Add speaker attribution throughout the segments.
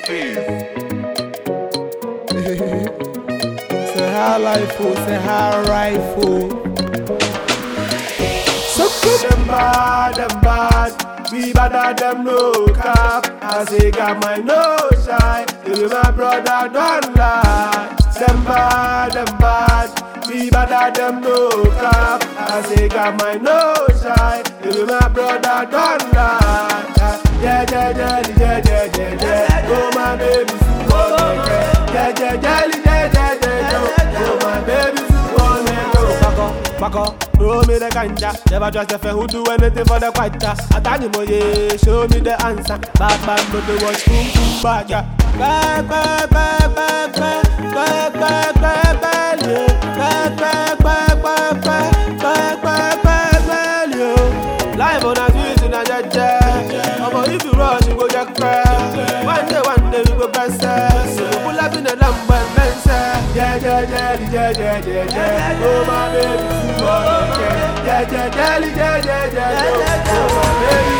Speaker 1: Say hi life, say hi rifle. So good. Them bad, we bad them no cap. I say got my no shine, you my brother don't lie. Them bad, we bad them no cap. I say got my no shine, you my brother don't lie. Yeah, oh my baby, oh my baby, back up, roll me the ganja. Never trust a friend who do anything for the quacha. Atani moye, show me the answer. Bad but the watch boom boom baja. Back, live on a street in a jaja. If you rush, you go just cry. One day we go pass. Pull up in a lamp and bench. Yeah. Oh my baby, oh my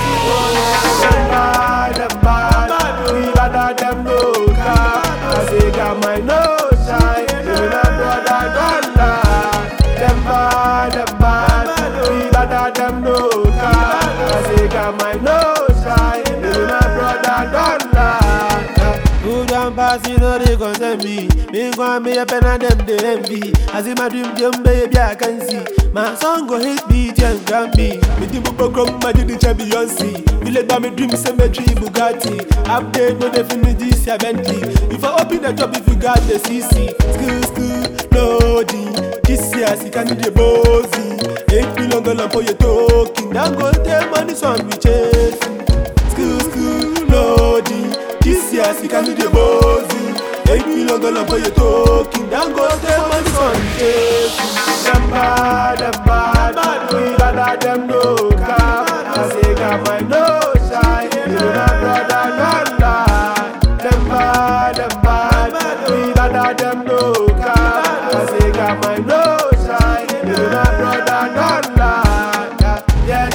Speaker 1: baby, them bad, we bad them no cap. I say got my no shine, you my brother don't lie. Them bad, we bad them no cap. I say got my no shine, you my brother don't lie. Who don't pass, you know they concern me. Me go me up and them they envy. I see my dream jump, baby, I can see. My song go hit beat and Grammy. Me think we program my the Beyonce. We let me dream cemetery Bugatti. Update no definitely this ya Bentley. If I open the job, if you got the CC. School, loading. This year, see can do the bossy. $8 million for your talking. Now go take money, son, we chasing. School, loading. This year, see can do the bossy. $8 million for your talking. Now go take money, son, we chasing. Them bad, we bad them no cap. I say got my no shine, you my brother don't lie. Them bad, we bad them no cap. I say got my no shine, you my brother don't lie. Yeah,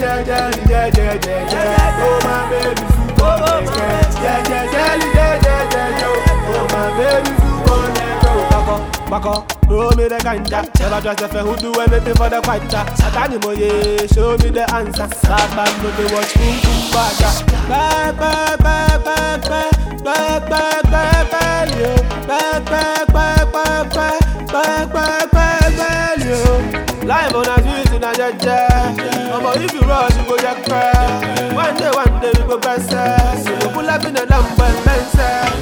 Speaker 1: oh my baby, oh my baby, back up, roll me the ganja. Never trust a friend who do anything for the quacha. Atani moye, show me the answer. Bad no they watch boom boom baja. Live on a street in a jaja. But if you rush, you go just cry. One day we go pass. You pull up in a lamp and bench.